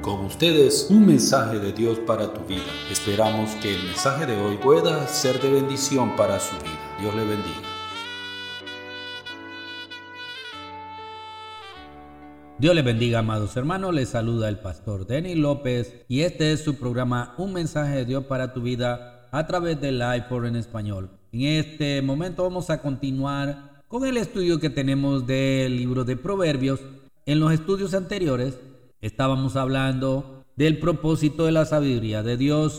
Con ustedes, un mensaje de Dios para tu vida. Esperamos que el mensaje de hoy pueda ser de bendición para su vida. Dios le bendiga. Dios les bendiga, amados hermanos. Les saluda el pastor Denis López y este es su programa Un mensaje de Dios para tu vida a través de Life4 en español. En este momento vamos a continuar con el estudio que tenemos del libro de Proverbios. En los estudios anteriores estábamos hablando del propósito de la sabiduría de Dios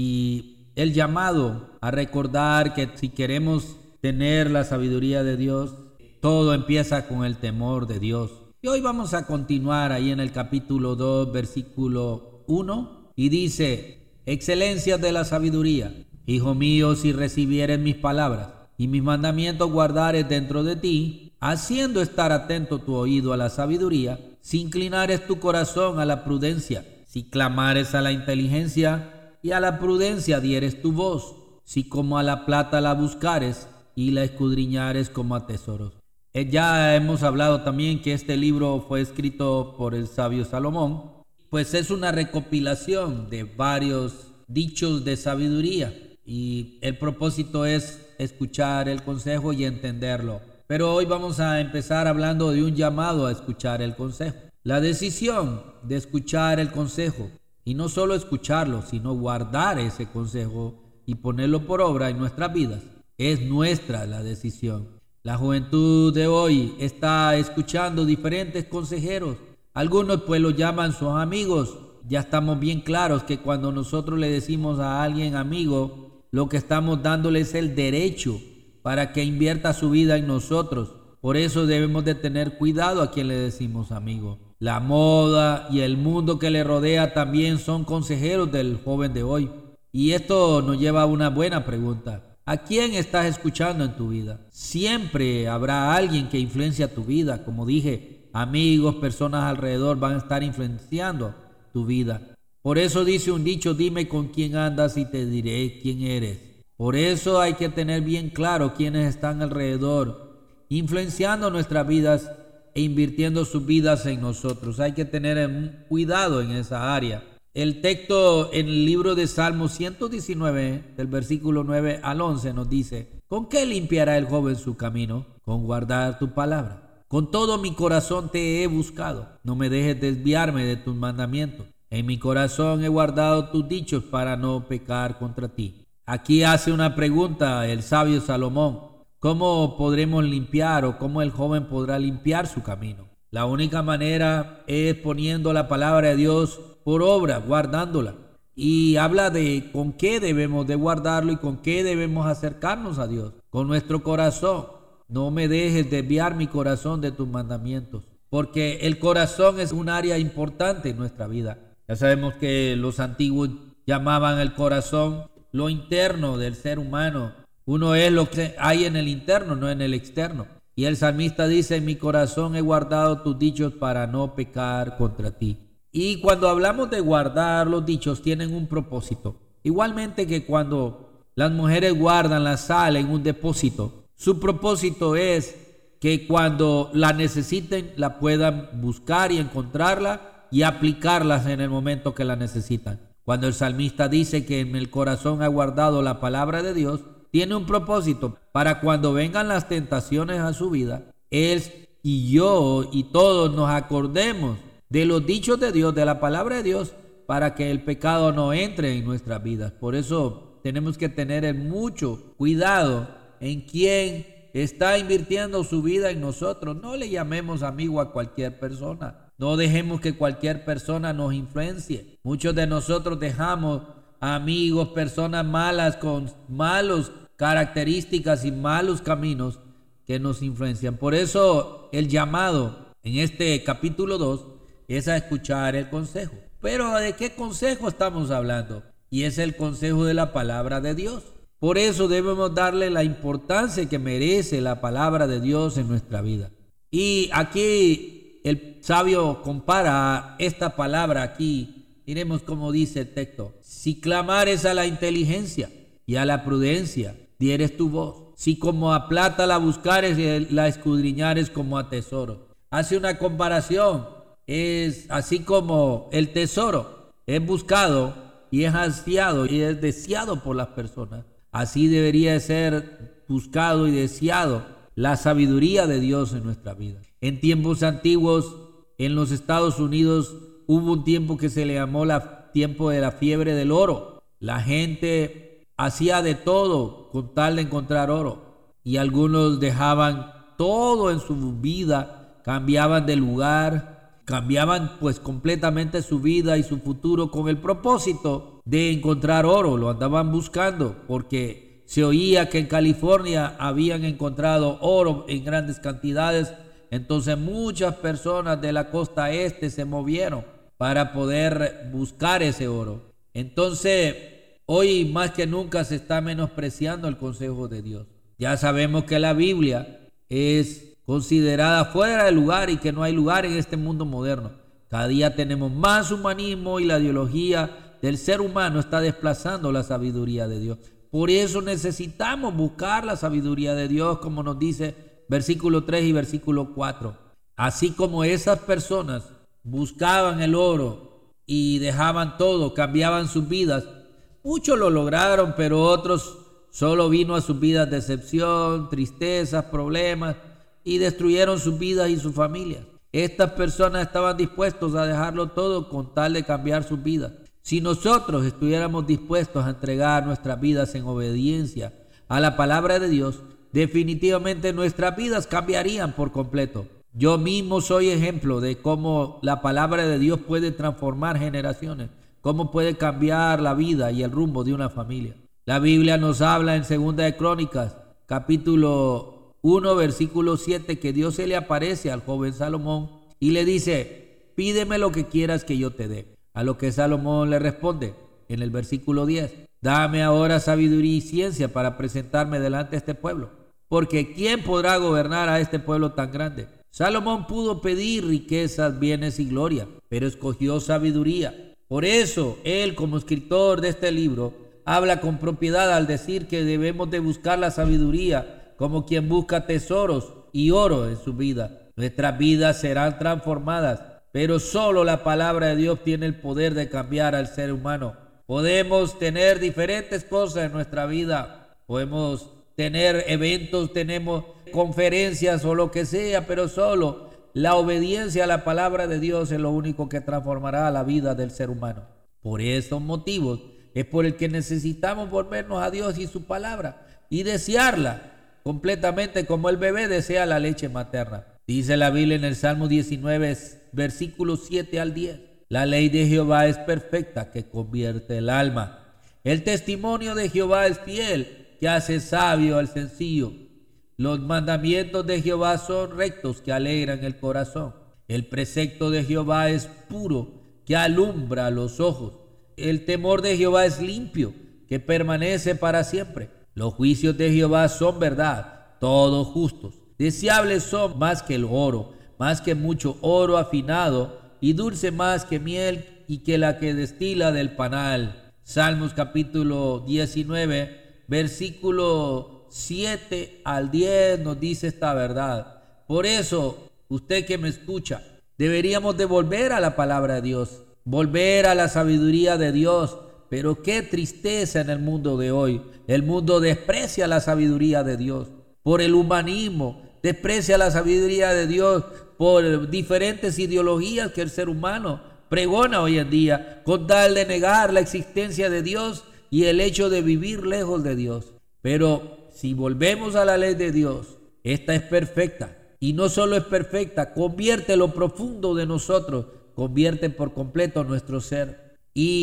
y el llamado a recordar que si queremos tener la sabiduría de Dios, todo empieza con el temor de Dios. Y hoy vamos a continuar ahí en el capítulo 2, versículo 1, y dice: excelencias de la sabiduría, hijo mío, si recibieres mis palabras y mis mandamientos guardares dentro de ti, haciendo estar atento tu oído a la sabiduría, si inclinares tu corazón a la prudencia, si clamares a la inteligencia y a la prudencia dieres tu voz, si como a la plata la buscares y la escudriñares como a tesoros. Ya hemos hablado también que este libro fue escrito por el sabio Salomón, pues es una recopilación de varios dichos de sabiduría y el propósito es escuchar el consejo y entenderlo. Pero hoy vamos a empezar hablando de un llamado a escuchar el consejo. La decisión de escuchar el consejo, y no solo escucharlo, sino guardar ese consejo y ponerlo por obra en nuestras vidas, es nuestra la decisión. La juventud de hoy está escuchando diferentes consejeros. Algunos pues lo llaman sus amigos. Ya estamos bien claros que cuando nosotros le decimos a alguien amigo, lo que estamos dándole es el derecho para que invierta su vida en nosotros. Por eso debemos de tener cuidado a quien le decimos amigo. La moda y el mundo que le rodea también son consejeros del joven de hoy. Y esto nos lleva a una buena pregunta. ¿A quién estás escuchando en tu vida? Siempre habrá alguien que influencia tu vida. Como dije, amigos, personas alrededor van a estar influenciando tu vida. Por eso dice un dicho: dime con quién andas y te diré quién eres. Por eso hay que tener bien claro quiénes están alrededor, influenciando nuestras vidas e invirtiendo sus vidas en nosotros. Hay que tener cuidado en esa área. El texto en el libro de Salmos 119, del versículo 9 al 11, nos dice: ¿con qué limpiará el joven su camino? Con guardar tu palabra. Con todo mi corazón te he buscado. No me dejes desviarme de tus mandamientos. En mi corazón he guardado tus dichos para no pecar contra ti. Aquí hace una pregunta el sabio Salomón: ¿cómo podremos limpiar o cómo el joven podrá limpiar su camino? La única manera es poniendo la palabra de Dios por obra, guardándola. Y habla de con qué debemos de guardarlo y con qué debemos acercarnos a Dios. Con nuestro corazón. No me dejes desviar mi corazón de tus mandamientos, porque el corazón es un área importante en nuestra vida. Ya sabemos que los antiguos llamaban el corazón lo interno del ser humano. Uno es lo que hay en el interno, no en el externo. Y el salmista dice: en mi corazón he guardado tus dichos para no pecar contra ti. Y cuando hablamos de guardar, los dichos tienen un propósito. Igualmente que cuando las mujeres guardan la sal en un depósito, su propósito es que cuando la necesiten, la puedan buscar y encontrarla y aplicarlas en el momento que la necesitan. Cuando el salmista dice que en el corazón ha guardado la palabra de Dios, tiene un propósito para cuando vengan las tentaciones a su vida, él y yo y todos nos acordemos de los dichos de Dios, de la palabra de Dios, para que el pecado no entre en nuestras vidas. Por eso tenemos que tener mucho cuidado en quién está invirtiendo su vida en nosotros. No le llamemos amigo a cualquier persona. No dejemos que cualquier persona nos influencie. Muchos de nosotros dejamos amigos, personas malas con malas características y malos caminos que nos influencian. Por eso el llamado en este capítulo 2 es a escuchar el consejo. Pero ¿de qué consejo estamos hablando? Y es el consejo de la palabra de Dios. Por eso debemos darle la importancia que merece la palabra de Dios en nuestra vida. Y aquí el sabio compara esta palabra aquí. Miremos cómo dice el texto: si clamares a la inteligencia y a la prudencia, dieres tu voz. Si como a plata la buscares y la escudriñares como a tesoro. Hace una comparación es así como el tesoro es buscado y es ansiado y es deseado por las personas. Así debería ser buscado y deseado la sabiduría de Dios en nuestra vida. En tiempos antiguos, en los Estados Unidos, hubo un tiempo que se le llamó tiempo de la fiebre del oro. La gente hacía de todo con tal de encontrar oro. Y algunos dejaban todo en su vida, cambiaban de lugar, cambiaban pues completamente su vida y su futuro con el propósito de encontrar oro. Lo andaban buscando porque se oía que en California habían encontrado oro en grandes cantidades. Entonces muchas personas de la costa este se movieron para poder buscar ese oro. Entonces hoy más que nunca se está menospreciando el consejo de Dios. Ya sabemos que la Biblia es considerada fuera de lugar y que no hay lugar en este mundo moderno. Cada día tenemos más humanismo y la ideología del ser humano está desplazando la sabiduría de Dios. Por eso necesitamos buscar la sabiduría de Dios, como nos dice versículo 3 y versículo 4. Así como esas personas buscaban el oro y dejaban todo, cambiaban sus vidas, muchos lo lograron, pero otros solo vino a sus vidas decepción, tristezas, problemas y destruyeron sus vidas y sus familias. Estas personas estaban dispuestos a dejarlo todo con tal de cambiar sus vidas. Si nosotros estuviéramos dispuestos a entregar nuestras vidas en obediencia a la palabra de Dios, definitivamente nuestras vidas cambiarían por completo. Yo mismo soy ejemplo de cómo la palabra de Dios puede transformar generaciones, cómo puede cambiar la vida y el rumbo de una familia. La Biblia nos habla en 2 de Crónicas, capítulo 1, versículo 7, que Dios se le aparece al joven Salomón y le dice: pídeme lo que quieras que yo te dé. A lo que Salomón le responde en el versículo 10: dame ahora sabiduría y ciencia para presentarme delante de este pueblo, porque ¿quién podrá gobernar a este pueblo tan grande? Salomón pudo pedir riquezas, bienes y gloria, pero escogió sabiduría. Por eso él, como escritor de este libro, habla con propiedad al decir que debemos de buscar la sabiduría como quien busca tesoros y oro en su vida. Nuestras vidas serán transformadas, pero solo la palabra de Dios tiene el poder de cambiar al ser humano. Podemos tener diferentes cosas en nuestra vida, podemos tener eventos, tenemos conferencias o lo que sea, pero solo la obediencia a la palabra de Dios es lo único que transformará la vida del ser humano. Por esos motivos es por el que necesitamos volvernos a Dios y su palabra y desearla completamente como el bebé desea la leche materna. Dice la Biblia en el Salmo 19, versículos 7 al 10. La ley de Jehová es perfecta, que convierte el alma. El testimonio de Jehová es fiel, que hace sabio al sencillo. Los mandamientos de Jehová son rectos, que alegran el corazón. El precepto de Jehová es puro, que alumbra los ojos. El temor de Jehová es limpio, que permanece para siempre. Los juicios de Jehová son verdad, todos justos. Deseables son más que el oro, más que mucho oro afinado, y dulce más que miel y que la que destila del panal. Salmos capítulo 19, versículo 7 al 10 nos dice esta verdad. Por eso, usted que me escucha, deberíamos de volver a la palabra de Dios, volver a la sabiduría de Dios. Pero qué tristeza en el mundo de hoy. El mundo desprecia la sabiduría de Dios por el humanismo, desprecia la sabiduría de Dios por diferentes ideologías que el ser humano pregona hoy en día, con tal de negar la existencia de Dios y el hecho de vivir lejos de Dios. Pero si volvemos a la ley de Dios, esta es perfecta, y no solo es perfecta, convierte lo profundo de nosotros, convierte por completo nuestro ser.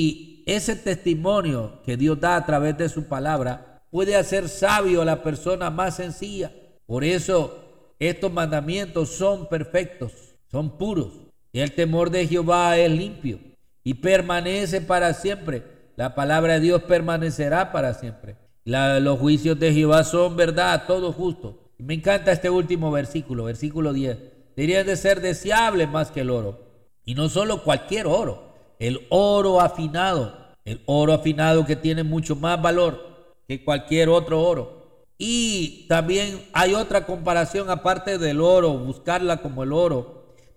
Y ese testimonio que Dios da a través de su palabra puede hacer sabio a la persona más sencilla. Por eso estos mandamientos son perfectos, son puros. El temor de Jehová es limpio y permanece para siempre. La palabra de Dios permanecerá para siempre. Los juicios de Jehová son verdad, todo justo. Me encanta este último versículo, versículo 10. Deberían de ser deseables más que el oro. Y no solo cualquier oro, el oro afinado que tiene mucho más valor que cualquier otro oro. Y también hay otra comparación aparte del oro, buscarla como el oro.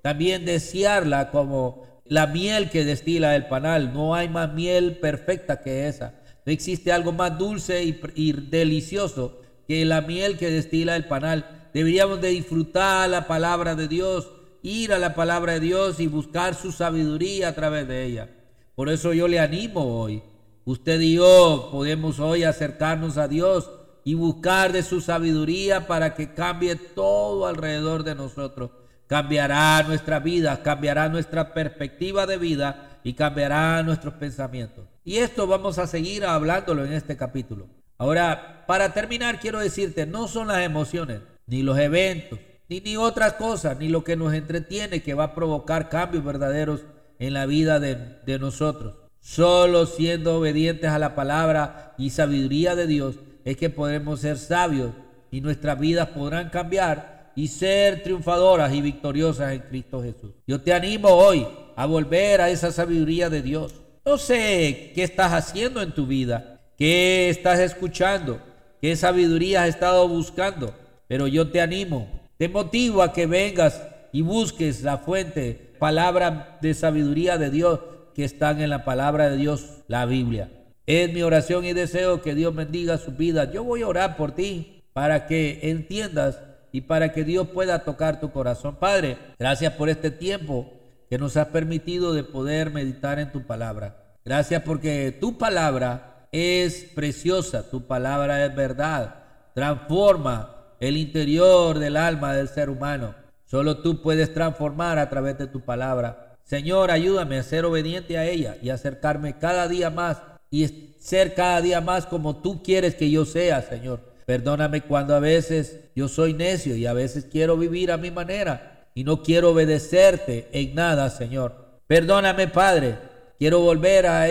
también desearla como la miel que destila el panal. No hay más miel perfecta que esa. No existe algo más dulce y delicioso que la miel que destila el panal. Deberíamos de disfrutar la palabra de Dios, ir a la palabra de Dios y buscar su sabiduría a través de ella. Por eso yo le animo hoy. Usted y yo podemos hoy acercarnos a Dios y buscar de su sabiduría para que cambie todo alrededor de nosotros. Cambiará nuestra vida, cambiará nuestra perspectiva de vida y cambiará nuestros pensamientos. Y esto vamos a seguir hablándolo en este capítulo. Ahora, para terminar, quiero decirte, no son las emociones, ni los eventos, ni otras cosas, ni lo que nos entretiene que va a provocar cambios verdaderos en la vida de nosotros. Solo siendo obedientes a la palabra y sabiduría de Dios es que podremos ser sabios y nuestras vidas podrán cambiar y ser triunfadoras y victoriosas en Cristo Jesús. Yo te animo hoy a volver a esa sabiduría de Dios. No sé qué estás haciendo en tu vida, qué estás escuchando, qué sabiduría has estado buscando, pero yo te animo, te motivo a que vengas y busques la fuente, palabra de sabiduría de Dios que están en la palabra de Dios, la Biblia. Es mi oración y deseo que Dios bendiga su vida. Yo voy a orar por ti para que entiendas y para que Dios pueda tocar tu corazón. Padre, gracias por este tiempo que nos has permitido de poder meditar en tu palabra. Gracias porque tu palabra es preciosa, tu palabra es verdad, transforma el interior del alma del ser humano. Solo tú puedes transformar a través de tu palabra. Señor, ayúdame a ser obediente a ella y acercarme cada día más y ser cada día más como tú quieres que yo sea, Señor. Perdóname cuando a veces yo soy necio y a veces quiero vivir a mi manera y no quiero obedecerte en nada, Señor. Perdóname, Padre. Quiero volver a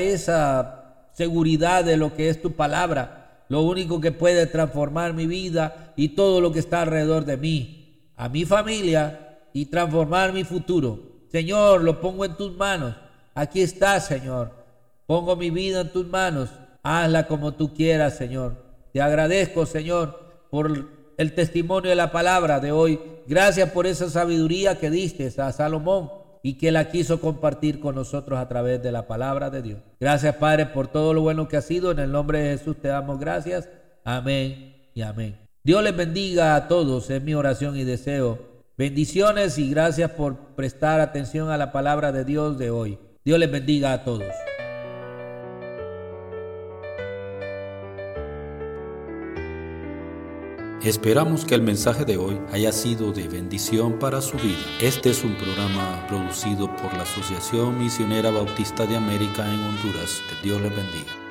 esa seguridad de lo que es tu palabra, lo único que puede transformar mi vida y todo lo que está alrededor de mí, a mi familia y transformar mi futuro. Señor, lo pongo en tus manos. Aquí está, Señor. Pongo mi vida en tus manos. Hazla como tú quieras, Señor. Te agradezco, Señor, por el testimonio de la palabra de hoy. Gracias por esa sabiduría que diste a Salomón y que la quiso compartir con nosotros a través de la palabra de Dios. Gracias, Padre, por todo lo bueno que ha sido. En el nombre de Jesús te damos gracias. Amén y amén. Dios les bendiga a todos. Es mi oración y deseo. Bendiciones y gracias por prestar atención a la palabra de Dios de hoy. Dios les bendiga a todos. Esperamos que el mensaje de hoy haya sido de bendición para su vida. Este es un programa producido por la Asociación Misionera Bautista de América en Honduras. Que Dios les bendiga.